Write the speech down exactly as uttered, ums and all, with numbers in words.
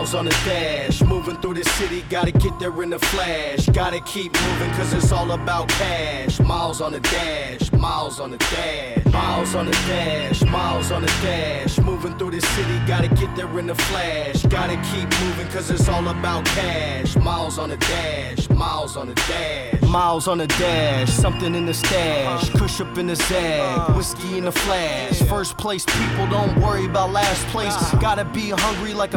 Miles on the dash, moving through the city, gotta get there in a flash. Gotta keep moving cause it's all about cash. Miles on the dash, miles on the dash, miles on the dash, miles on the dash. Moving through the city, gotta get there in a flash. Gotta keep moving cause it's all about cash. Miles on the dash, miles on the dash, miles on the dash. Something in the stash, kush up in the zag, whiskey in the flash. First place people, don't worry about last place. Gotta be hungry like a